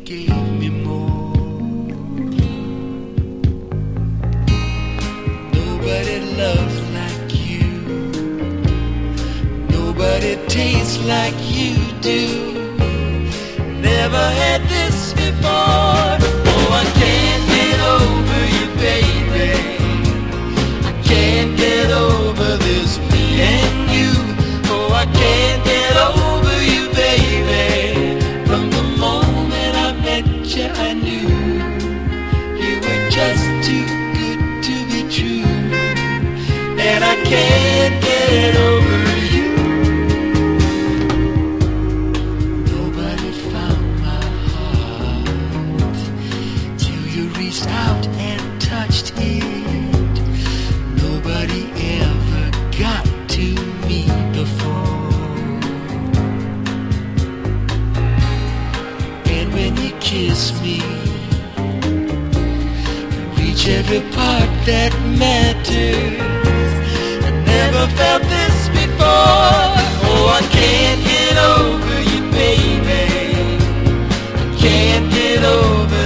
gave me more. Nobody loves like you. Nobody tastes like you do. Never had this before. Oh, I can't get over you, baby. I can't get over this me and you. Oh, I can't get over you, baby. From the moment I met you, I knew you were just too good to be true. And I can't get over you. Nobody found my heart till you reached out and touched it. Nobody ever got to me before. And when you kiss me, you reach every part that matters. I never felt this before. Oh, I can't get over you, baby. I can't get over